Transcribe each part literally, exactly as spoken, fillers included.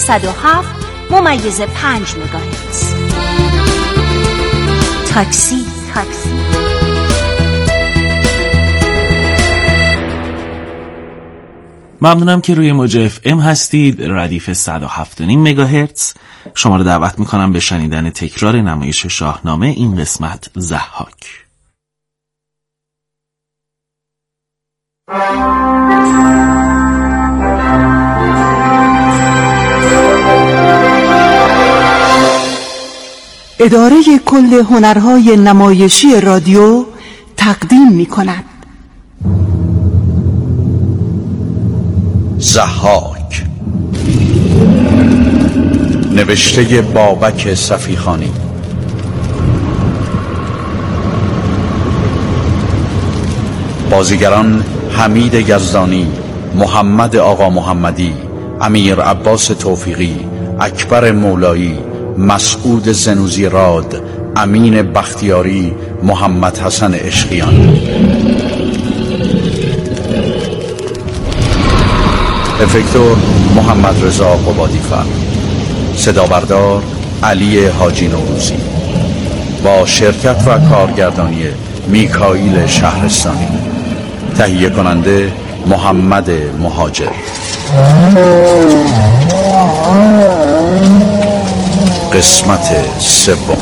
صد و هفت ممیز پنج مگاهرتز. تاکسی تاکسی ممنونم که روی موج اف ام هستید. ردیف صد و هفت و نیم مگاهرتز. شما رو دعوت میکنم به شنیدن تکرار نمایش شاهنامه، این قسمت ضحاک. اداره کل هنرهای نمایشی رادیو تقدیم میکند ضحاک، نوشته بابک صفیخانی، بازیگران حمید یزدانی، محمد آقا محمدی، امیر عباس توفیقی، اکبر مولایی، مسعود زنوزی راد، امین بختیاری، محمد حسن عشقیان. افکتور محمد رضا قبادی‌فر. صدا بردار علی حاجی نوروزی. با شرکت و کارگردانی میکائیل شهرستانی. تهیه کننده محمد مهاجر. قسمت سوم.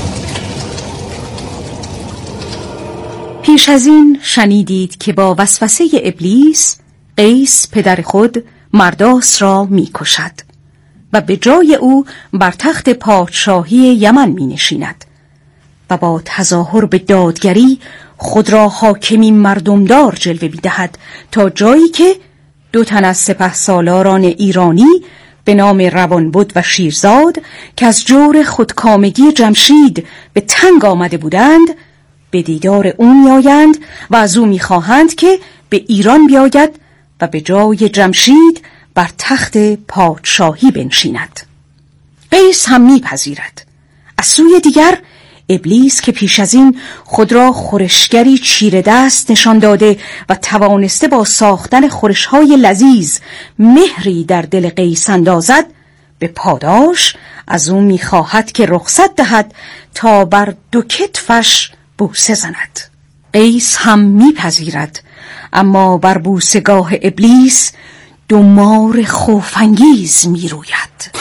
پیش از این شنیدید که با وسوسه ابلیس قیس پدر خود مرداس را می کشد و به جای او بر تخت پادشاهی یمن می نشیند و با تظاهر به دادگری خود را حاکمی مردمدار جلوه می دهد تا جایی که دو تن از سپهسالاران ایرانی به نام روانبد و شیرزاد که از جور خودکامگی جمشید به تنگ آمده بودند به دیدار او می آیند و از او می خواهند که به ایران بیاید و به جای جمشید بر تخت پادشاهی بنشیند. قیس هم میپذیرد. از سوی دیگر ابلیس که پیش از این خود را خورشگری چیره دست نشان داده و توانسته با ساختن خورشهای لذیذ مهری در دل قیس اندازد، به پاداش از او میخواهد که رخصت دهد تا بر دو کتفش بوسه زند. قیس هم میپذیرد، اما بر بوسگاه ابلیس دو مار خوف‌انگیز میروید.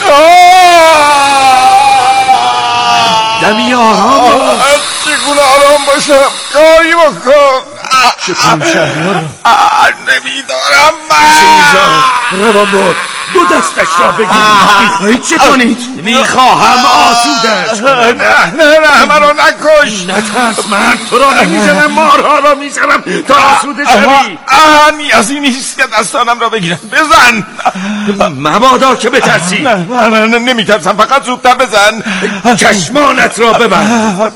دمی آرام چگونه آرام باشم؟ کاری بکن. شکم شهریار نمیدارم من. روان بود دو دستش را بگیر. میخواهید چه کنید؟ میخواهم آسودش. نه نه نه منو نکش. نترس، من تو را نمیزنم، مارها را میزنم تا آسوده شوی. نیازی نیست که دستانم را بگیرم. بزن. مبادا که بترسی. نه نه نه نمیترسم، فقط زودتر بزن. چشمانت را ببند.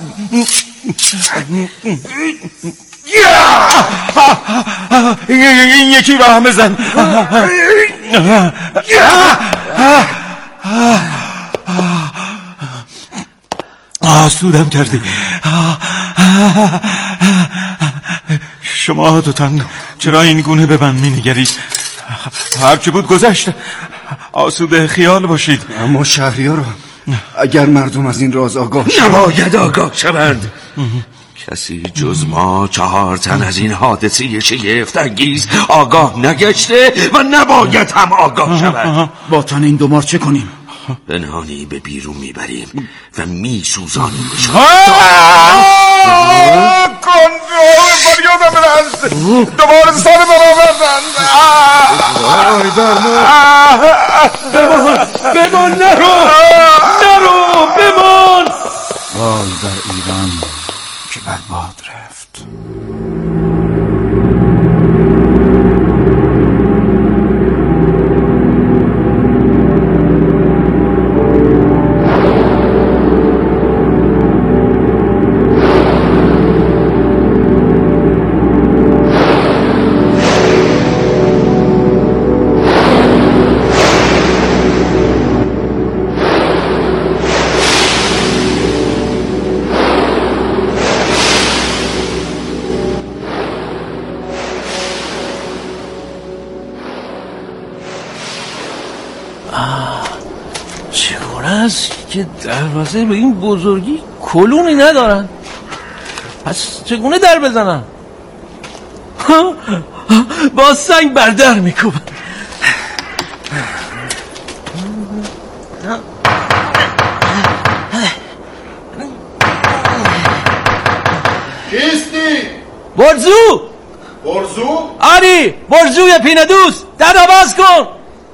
این یکی را هم بزن. آسودم کردی. شما دوتان چرا این گونه به من می نگرید؟ هرچی بود گذشت. آسوده خیال باشید. اما شهریار، اگر مردم از این راز آگاه شد نباید آگاه شوند. کسی جز ما چهار تن از این حادثه شگفت انگیز آگاه نگشته و نباید هم آگاه شود. با تن این دو مار چه کنیم؟ پنهانی به بیرون میبریم و میسوزانیم. کنترل فریادم برست. دوباره سال برآوردن. آی درمان. بمان بمان. نرو نرو بمان. وای در ایران که برباد رفت. اینطور است که دروازه به این بزرگی کلونی ندارن. پس چگونه در بزنن؟ با سنگ بر در میکوبن. کیستی؟ برزو! برزو؟ آری برزوی پینه دوست، در باز کن.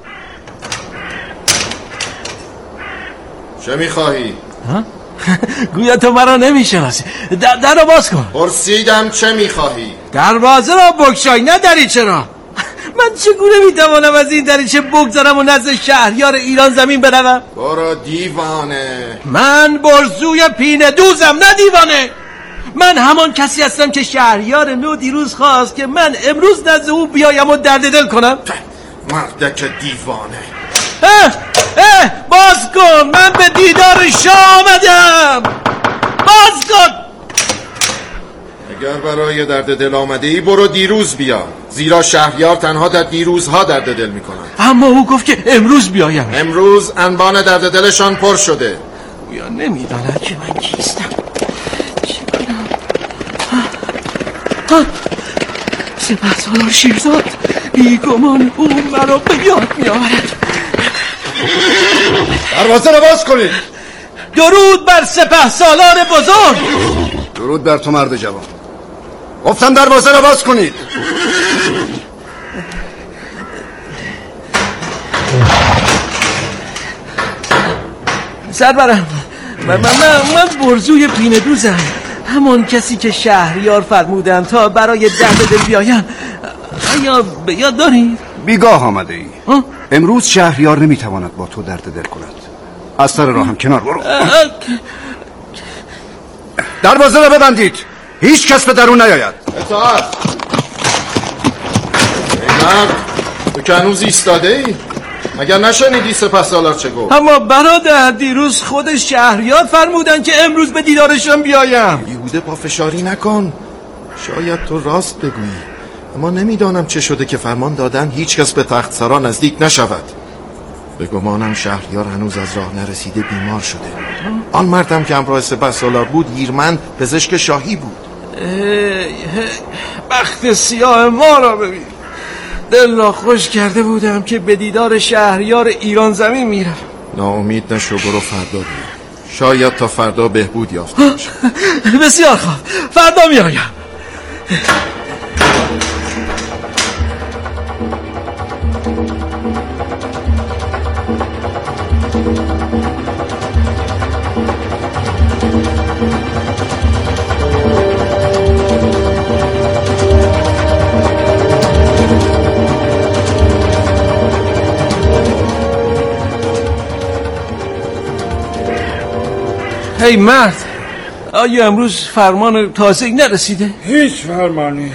چه میخواهی؟ گویا تو مرا نمیشناسی. در در باز کن. پرسیدم چه میخواهی؟ دروازه را بگشای، نه دریچه را. من چگونه میتوانم از این دریچه بگذارم و نزد شهریار ایران زمین بروم؟ برو دیوانه. من برزوی پینه دوزم، نه دیوانه. من همان کسی هستم که شهریار نو دیروز خواست که من امروز نزد او بیایم و درد دل کنم. مردک دیوانه. اه اه باز کن، من به دیدار شاه آمدم. باز کن. اگر برای درد دل آمده ای برو دیروز بیا، زیرا شهریار تنها در دیروزها درد دل می کنند. اما او گفت که امروز بیایم. امروز انبان درد دلشان پر شده. یا نمیداند که من کیستم. چه کنم؟ سپهسالار شیرزاد، بیگمان او مرا به یاد می آورد. دروازه را باز کنید. درود بر سپهسالار بزرگ. درود بر تو مرد جوان. گفتم دروازه را باز کنید. سرورم، من, من, من برزوی پینه دوزم، همان کسی که شهریار فرمودن تا برای درد دل بیایم. آیا به یاد داری؟ بیگاه آمده ای. امروز شهریار نمیتواند با تو درد دل کند. از سر راه هم کنار برو. دروازه را ببندید، هیچ کس به درون نیاید. اطاعت. ای مرد، تو که هنوز ایستاده ای؟ مگر نشنیدی سپهسالار چه گفت؟ اما برادر، دیروز خود شهریار فرمودن که امروز به دیدارشان بیایم. بیهوده پافشاری نکن. شاید تو راست بگویی، اما نمیدانم چه شده که فرمان دادن هیچ کس به تخت سرا نزدیک نشود. به گمانم شهریار هنوز از راه نرسیده بیمار شده. آن مردم که همراه سپهسالار بود هیرمند پزشک شاهی بود. بخت سیاه ما را ببین. دل را خوش کرده بودم که به دیدار شهریار ایران زمین میرم. ناامید نشو، برو فردا بیا. شاید تا فردا بهبود یافته باشه. بسیار خوب، فردا میایم. هی مرد، آیا امروز فرمان تازه نرسیده؟ هیچ فرمانی.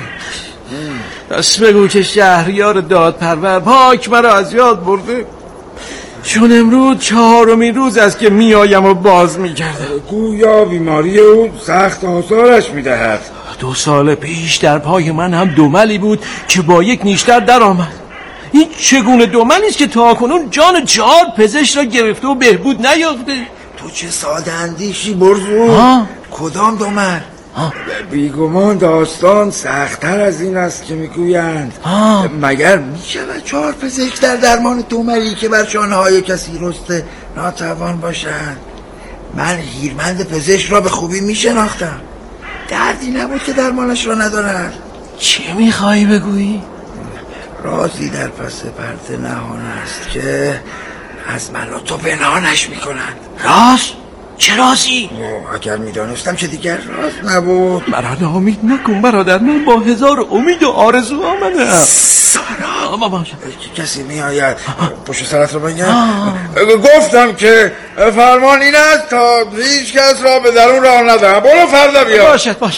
پس بگو که شهریار دادپرور پاک مرا از یاد برده، چون امروز چهارمین روز است که میآیم و باز میگردم. گویا بیماری او سخت آزارش میدهد. دو سال پیش در پای من هم دملی بود که با یک نیشتر در آمد. این چگونه دملی است که تا کنون جان چهار پزشک را گرفته و بهبود نیافته؟ تو چه ساده اندیشی برزو؟ کدام دمل؟ بیگمان داستان سخت‌تر از این است که میگویند. مگر میشود چهار پزشک در درمان دملی که بر شانه‌های کسی رسته ناتوان باشند؟ من هیرمند پزشک را به خوبی میشناختم. دردی نبود که درمانش را ندارد. چه میخوایی بگویی؟ رازی در پس پرده نهان است که از من و تو پنهانش میکنند. راز؟ چه رازی؟ اگر میدانستم چه دیگر راز نبود. مرا ناامید نکن برادر، من با هزار امید و آرزو آمدم. سارا بابا کسی میآید، پشت سرت رو بگم. گفتم که فرمان این است تا هیچ کس را به درون راه ندهم. برو فردا بیا. باشد باشد.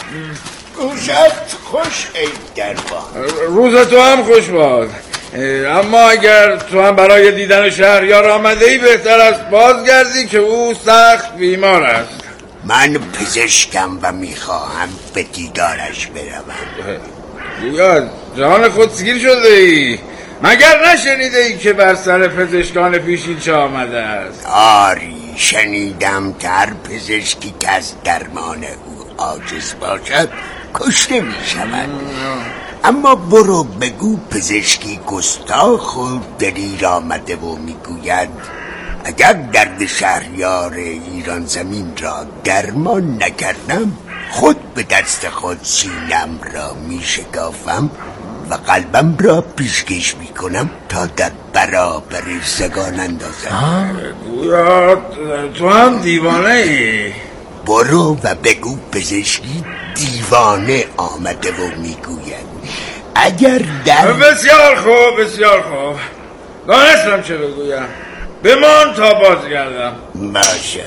روزت خوش ای دربان. روز تو هم خوش باد. اما اگر تو هم برای دیدن شهریار آمده ای بهتر است بازگردی که او سخت بیمار است. من پزشکم و میخواهم به دیدارش بروم. گویا جان خود سیر شده ای. مگر نشنیده ای که بر سر پزشکان پیشین چه آمده است؟ آری شنیدم که هر پزشکی که از درمان او عاجز باشد کشته می شود. اما برو بگو پزشکی گستاخ و دلیر آمده و میگوید اگر درد شهریار ایران زمین را درمان نکردم خود به دست خود سینم را می شکافم و قلبم را پیشکش می کنم تا در برابر زگان اندازم. گویا تو هم دیوانه ای. برو و بگو پزشکی دیوانه آمده و میگوید اگر در بسیار خوب بسیار خوب دانستم چه بگویم. بمان تا بازگردم. باشه.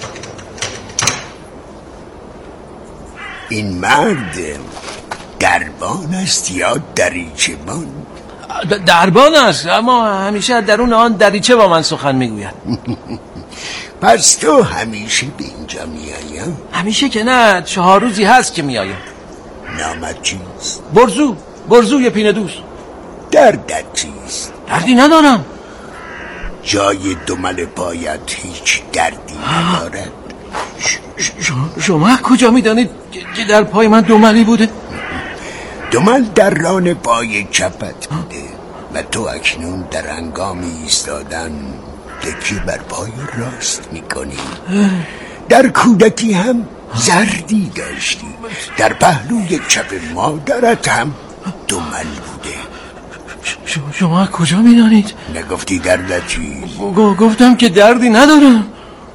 این مرد دربان است یا دریچه بان؟ دربان است، اما همیشه درون آن دریچه با من سخن میگوید. پس تو همیشه به اینجا میایم؟ همیشه که نه، چهار روزی هست که میایم. نامت چیست؟ برزو برزوی پینه دوست. دردت چیست؟ دردی ندارم. جای دمل پایت هیچ دردی ندارد؟ شما کجا میدانید که در پای من دملی بوده؟ دمل در ران پای چپت بوده و تو اکنون در هنگامی ایستادن تکی بر پای راست میکنی. در کودکی هم زردی داشتی، در پهلوی چپ مادرت هم دمل بوده. شما کجا میدانید؟ نگفتی دردت چیست؟ گفتم که دردی ندارم.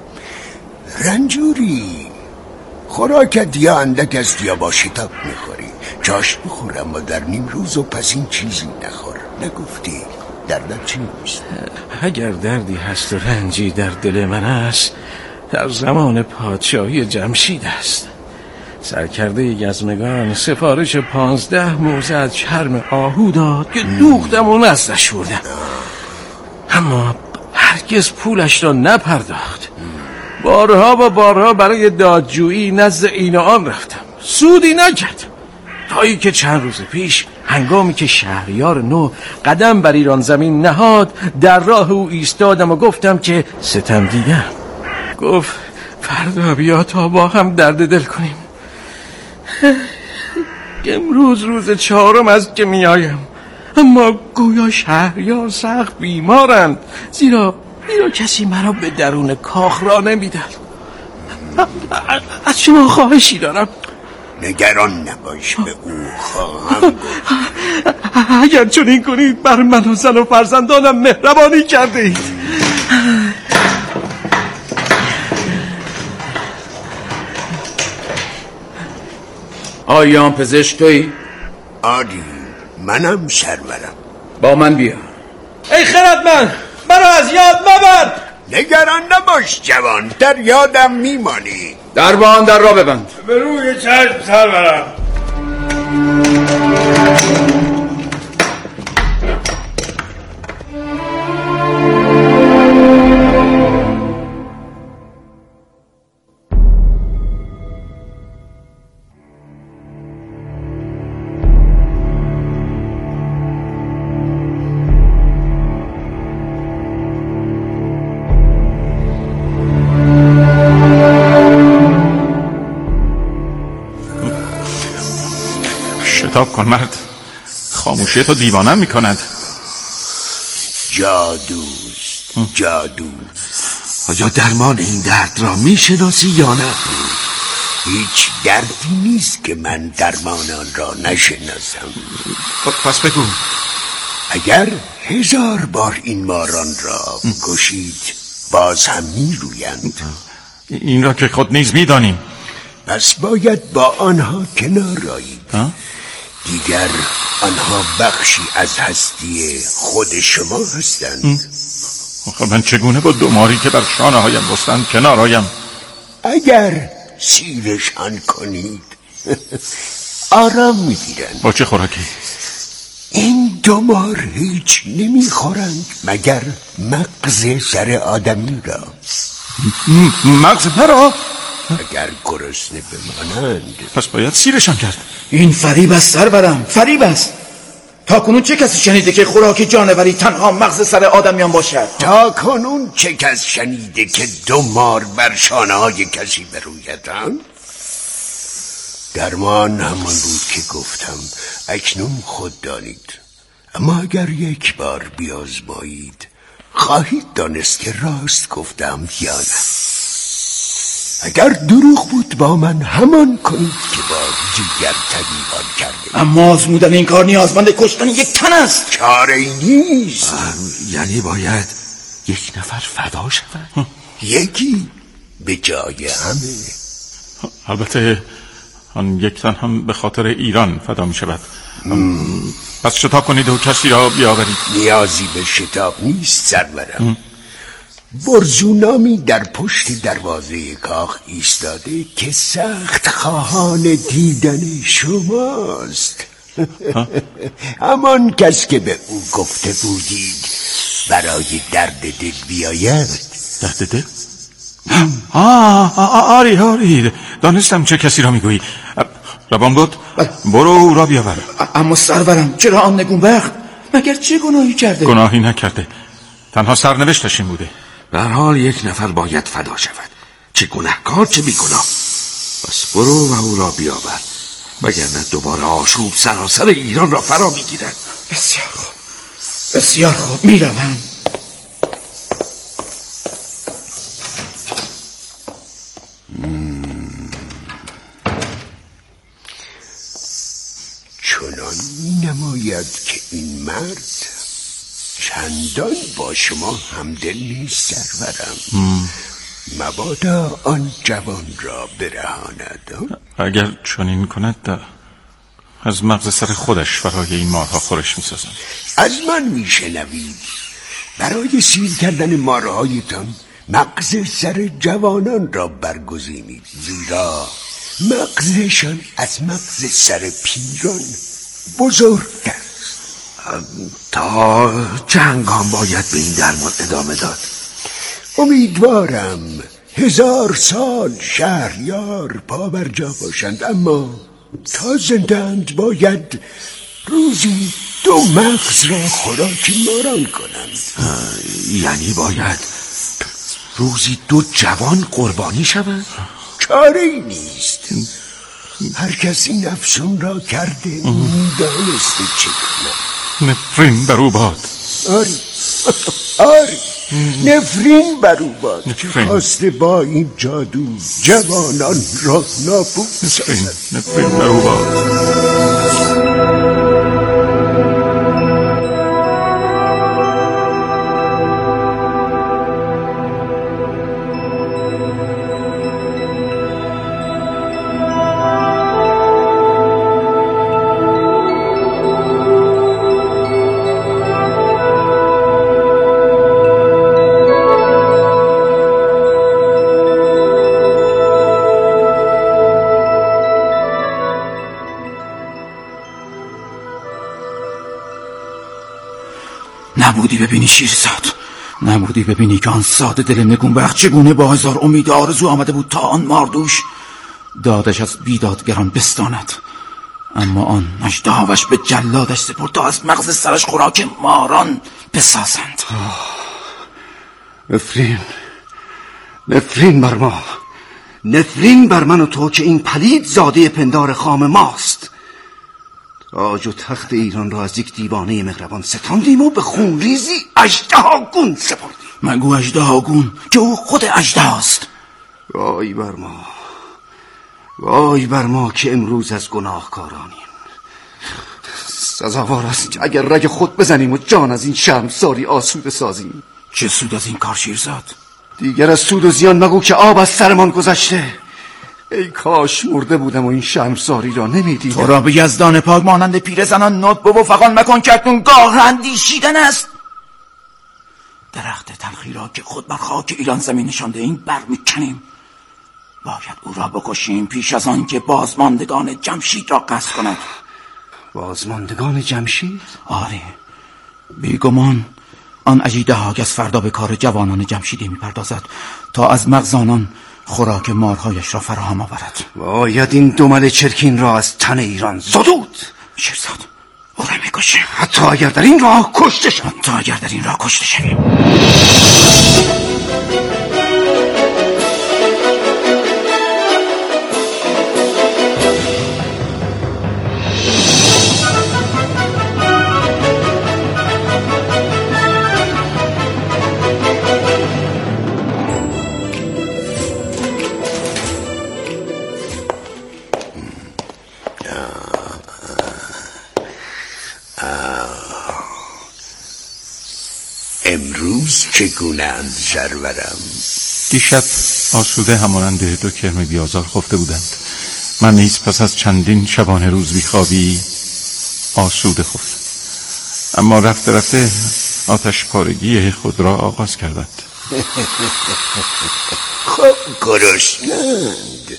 رنجوری، خوراکت یا اندک است یا با شتاب میخوری. جاش بخورم و در نیم روز و پس این چیزی نخور. نگفتی دردت چیست؟ اگر دردی هست و رنجی در دل من است در زمان پادشاهی جمشید است. سرکرده یزمگان سفارش پانزده موزه از چرم آهو داد که دوختم و نزدش بردم، اما هرگز پولش را نپرداخت. بارها و بارها برای دادجویی نزد این و آن رفتم، سودی نکرد. تایی که چند روز پیش هنگامی که شهریار نو قدم بر ایران زمین نهاد در راه او ایستادم و گفتم که ستم دیدم. گفت فردا بیا تا با هم درد دل کنیم. امروز روز چهارم است که می آیم، اما گویا شهریار سخت بیمارند، زیرا زیرا کسی مرا به درون کاخ را نمیداد. از شما خواهشی دارم. نگران نباش، به او خواهم. اگر چنین کنید بر من و زن و فرزندانم مهربانی کرده اید. آیا پزشک تویی؟ آری، منم سرورم. با من بیا. ای خردمند، مرا از یاد مبر. نگران نباش جوان، در یادم میمانی. دربان در را ببند. به روی چشم سرورم. شتاب کن مرد، خاموشی تو دیوانم میکند. جادوست، جادو. آیا درمان این درد را میشناسی یا نه؟ هیچ دردی نیست که من درمان آن را نشناسم. پس بگو. اگر هزار بار این ماران را کشید باز هم میرویند. این را که خود نیز میدانیم. پس باید با آنها کنار آیید. دیگر آنها بخشی از هستی خود شما هستند. آخه من چگونه با دو ماری که بر شانه هایم بستند کنار آیم؟ اگر سیرشان کنید آرام میگیرند. با چه خوراکی؟ این دو مار هیچ نمیخورند مگر مغز سر آدمی را. مغز مرا؟ اگر گرسنه بمانند پس باید سیرشان کرد. این فریب است سرورم، فریب است. تا کنون چه کسی شنیده که خوراک جانوری تنها مغز سر آدمیان باشد؟ تا کنون چه کس شنیده که دو مار بر شانه های کسی برویدند؟ درمان همان بود که گفتم، اکنون خود دانید. اما اگر یک بار بیازمایید خواهید دانست که راست گفتم یا نه. اگر دروغ بود با من همان کنید که با دیگر تبیبان کرده. اما آزمودن این کار نیازمند کشتن یک تن است. چاره نیست. یعنی باید یک نفر فدا شود؟ یکی به جای همه. البته آن یک تن هم به خاطر ایران فدا می شود. پس شتاب کنید و کسی را بیاورید. نیازی به شتاب نیست سرورم. برزونامی در پشت دروازه کاخ ایستاده که سخت خواهان دیدن شماست. همان کس که به او گفته بودید برای درد دل بیاید. درد دل؟ آه آری آری دانستم چه کسی را میگویی. روان بود برو او را بیاور. اما سرورم چرا آن نگونبخت؟ مگر چه گناهی کرده؟ گناهی نکرده، تنها سرنوشتش این بوده. به هر حال یک نفر باید فدا شود، چه گناهکار چه بیگناه. پس برو و او را بیاور، وگرنه دوباره آشوب سراسر ایران را فرا میگیرد. بسیار خوب بسیار خوب میروم. چنان می نماید که این مرد چندان با شما همدل نیست سرورم. مبادا آن جوان را برهاند. اگر چنین کند از مغز سر خودش برای این مارها خورش می سازم. از من می شنوید. برای سیر کردن مارهایتان مغز سر جوانان را برگزینید، زیرا مغزشان از مغز سر پیران بزرگ است. تا چند گام باید به این درمان ادامه داد؟ امیدوارم هزار سال شهریار پا بر جا باشند، اما تا زندند باید روزی دو مغز را خوراک ماران کنند. یعنی باید روزی دو جوان قربانی شوند؟ چاره‌ای نیست. هر کسی نفسون را کرده میدانسته چه کنند. نفرین بر او باد. آری آری نفرین بر او باد که خواسته با این جادو جوانان را نابود سازد. نفرین بر او باد. نبودی ببینی شیرزاد، نبودی ببینی که آن ساده دل نگونبخت چگونه با هزار امید آرزو آمده بود تا آن ماردوش دادش از بیدادگران بستاند، اما آن اژدهاوش به جلادش سپرد تا از مغز سرش خوراک ماران بسازند. نفرین نفرین بر ما، نفرین بر من و تو که این پلید زاده پندار خام ماست. تاج و تخت ایران را از یک دیوانه مهربان ستاندیم و به خونریزی اژدهاگون سپردیم. مگو اژدهاگون که او خود اژدهاست. وای بر ما، وای بر ما که امروز از گناهکارانیم. سزاوار است که اگر رگ خود بزنیم و جان از این شرمساری آسوده سازیم. چه سود از این کار شیرزاد؟ دیگر از سود و زیان مگو که آب از سرمان گذشته. ای کاش مرده بودم و این شرمساری را نمیدیدم. تو را به یزدان پاک مانند پیرزنان ندبه و فغان مکن که اکنون گاه اندیشیدن است. درخت تلخی را که خود بر خاک ایران زمین نشانده این بر میکنیم. باید او را بکشیم پیش از آن که بازماندگان جمشید را قصد کند. بازماندگان جمشید؟ آره، بیگمان آن اژدها از فردا به کار جوانان جمشیدی میپردازد تا از مغزانان خوراک مارهایش را فراهم آورد. باید این دو مل چرکین را از تن ایران زدود. شیرزاد، او را میکشم، حتی اگر در این راه کشته شوم. حتی اگر در این راه کشته شویم. امروز چگونه‌اند سرورم؟ دیشب آسوده همانند دو کرم بیازار خفته بودند. من نیز پس از چندین شبانه روز بیخوابی آسوده خفتم، اما رفته رفته آتش پارگی خود را آغاز کردند. خب گرسنند.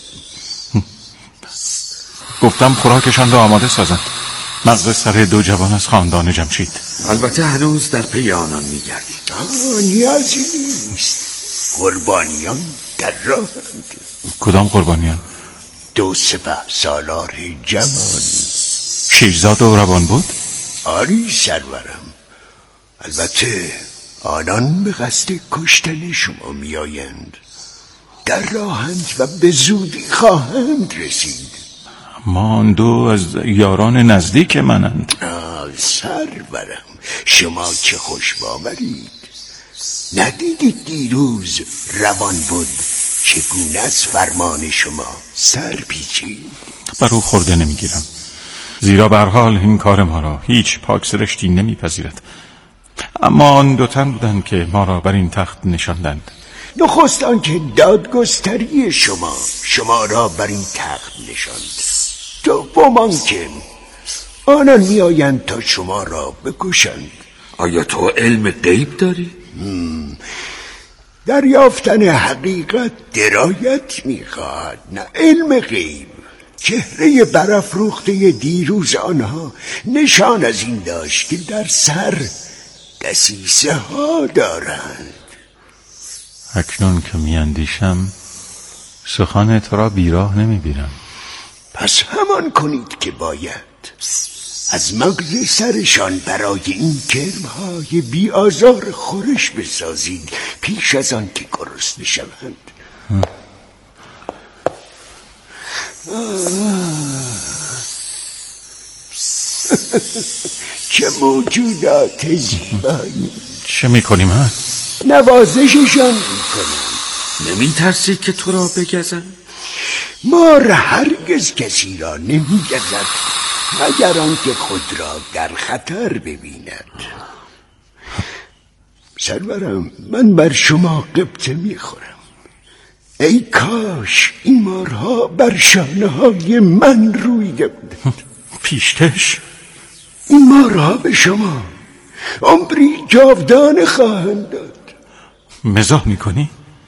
گفتم خوراکشان را آماده سازند. مغز سر دو جوان از خاندان جمشید. البته هنوز در پی آنان میگردید. نیازی نیست. قربانیان در راهند. کدام قربانیان؟ دو سپه سالار جوان. شیرزاد و روان بود؟ آری سرورم. البته آنان به قصد کشتن شما میآیند. در راهند و به زودی خواهند رسید. ما آن دو از یاران نزدیک منند. سرورم، شما چه خوش باورید. ندیدید دیروز روان بود چگونه از فرمان شما سر پیچید؟ بر او خورده نمیگیرم، زیرا به هر حال این کار ما را هیچ پاک سرشتی نمیپذیرد. اما آن دو تن بودند که ما را بر این تخت نشاندند. نخست آنکه دادگستری شما شما را بر این تخت نشاند. دوم آنکه آنان میآیند تا شما را بکشند. آیا تو علم غیب داری؟ دریافتن حقیقت درایت میخواهد، نه علم غیب. چهره برافروخته دیروز آنها نشان از این داشت که در سر دسیسه ها دارند. اکنون که میاندیشم سخن تو را بیراه نمیبینم. پس همان کنید که باید. از مغز سرشان برای این کرمهای بی آزار خورش بسازید پیش از آن که گرسنه شوند. چه موجودات زیبایی. چه میکنیم ها؟ نوازششان میکنم. نمی ترسی که تو را بگزن؟ مار هرگز کسی را نمیگزد مگر آنکه خود را در خطر ببیند. سرورم، من بر شما قبطه میخورم. ای کاش این مارها بر شانه های من رویده بودند. پیشکش؟ این مارها به شما عمری جاودانه خواهند داد. مزاح میکنی؟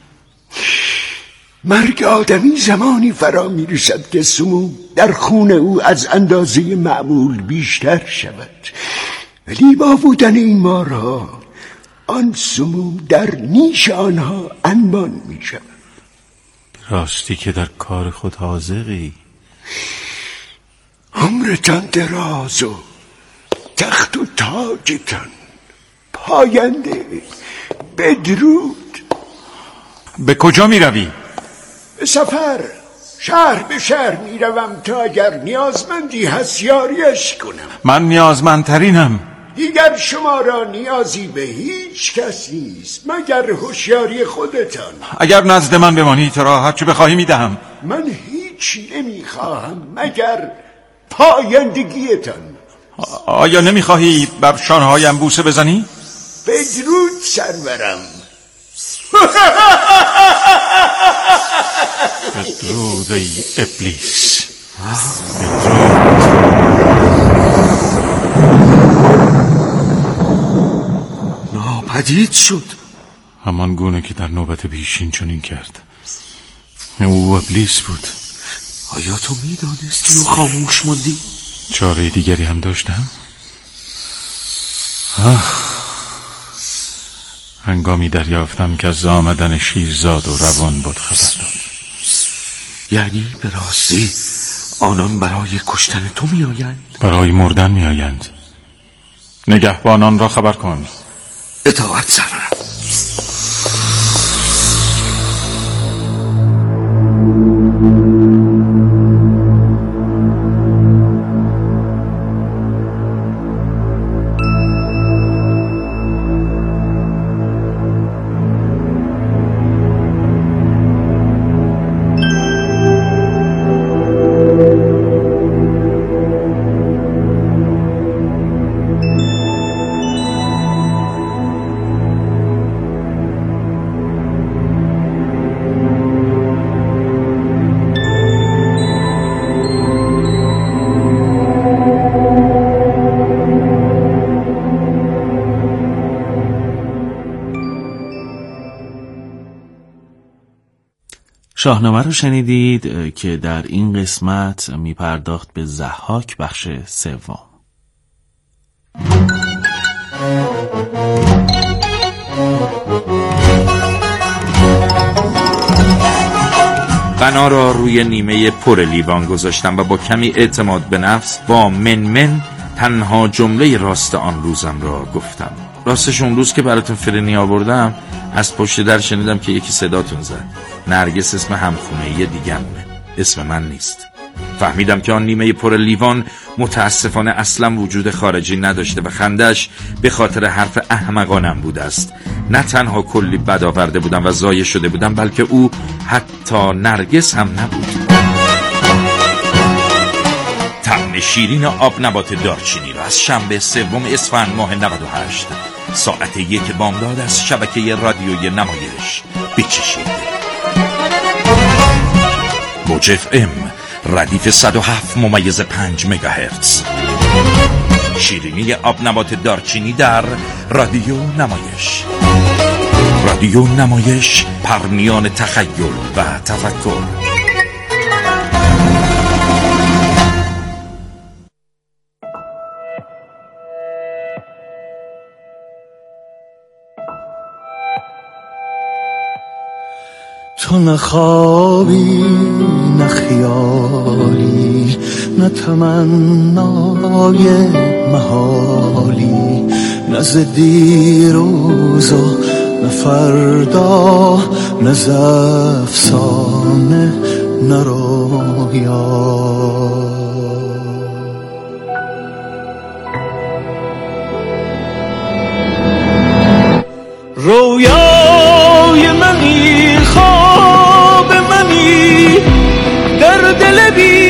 مرگ آدمی زمانی فرا میرسد که سموم در خون او از اندازه معمول بیشتر شود، ولی با بودن این مارها آن سموم در نیش آنها انبان میشود. راستی که در کار خود حاذقی. عمرتان دراز و تخت و تاجتان پاینده. بدرود. به کجا می روی؟ به سفر. شهر به شهر می روم تا اگر نیازمندی هست یاریش کنم. من نیازمندترینم. دیگر شما را نیازی به هیچ کس نیست مگر هوشیاری خودتان. اگر نزد من بمانی تو را هر چه بخواهی می دهم. من هیچ نمی خواهم مگر پایندگیتان. آیا نمی خواهی بر شانهایم بوسه بزنی؟ بدرود سرورم. بدرود ای ابلیس. ناپدید شد. همان گونه که در نوبت پیشین چنین کرد. او ابلیس بود. آیا تو میدانستی و خاموش موندی؟ چاره دیگری هم داشتم؟ آه. هنگامی دریافتم که از آمدن شیرزاد و روان بود خبر داد. یعنی به راستی آنان برای کشتن تو می آیند؟ برای مردن می آیند. نگهبانان را خبر کن. اطاعت سرورم. شاهنامه رو شنیدید که در این قسمت می پرداخت به ضحاک بخش سوم. بنا را روی نیمه پر لیوان گذاشتم و با کمی اعتماد به نفس با من من تنها جمله راست آن روزم را گفتم. راستش اون روز که براتون فرنی آوردم از پشت در شنیدم که یکی صداتون زد. نرگس اسم همخونه‌ای دیگمه، اسم من نیست. فهمیدم که آن نیمه پر لیوان متاسفانه اصلا وجود خارجی نداشته و خندش به خاطر حرف احمقانم بوده است. نه تنها کلی بد آورده بودم و ضایع شده بودم، بلکه او حتی نرگس هم نبود. طعم شیرین آب نبات دارچینی را از شنبه سوم اسفند ماه نود و هشت ساعت یک بامداد از شبکه رادیوی نمایش بچشید. موج اف ام ردیف صد و هفت ممیز پنج مگاهرتز. شیرینی آب نبات دارچینی در رادیو نمایش. رادیو نمایش، پرنیان تخیل و تفکر. تو نه خوابی نه خیالی نه تمنای محالی، نه ز دیروز و نه فردا، نه ز افسانه نه رویا. رویای منی، خواب منی، در دل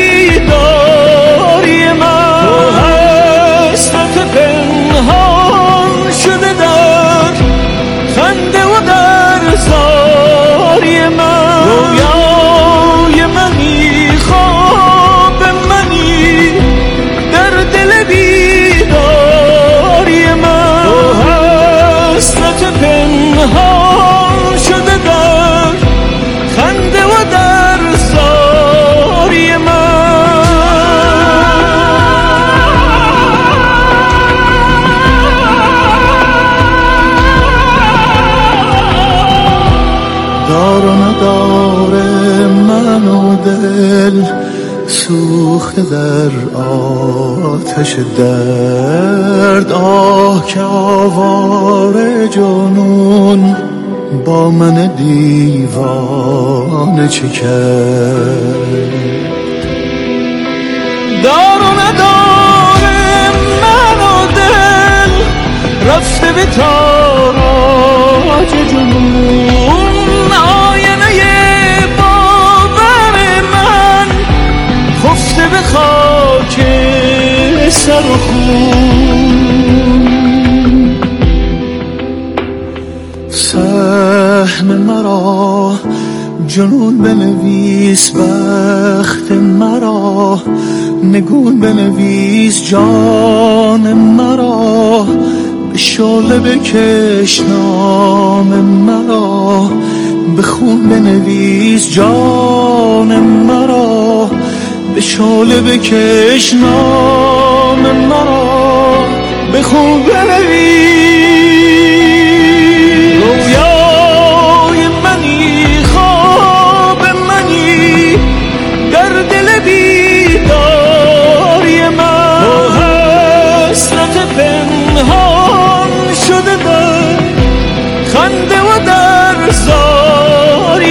بیداری من، تو حسرت پنهان شده در خنده و در زاری من. رویای منی، خواب منی، در دل بیداری من، تو حسرت پنهان شده در خنده و در زاری من. دار و نداره من و دل سوخته در آتش درد. آه که آواره جنون با من دیوانه چه کرد. دار و نداره من و دل رفته به تاراج جنون. آینه باور من خفته به خاک سر و خون. سهم مرا جنون بنویس، بخت مرا نگون بنویس، جان مرا به شعله بکش، نام مرا به خون بنویس، جان مرا به شعله بکش، نام مرا به خون بنویس.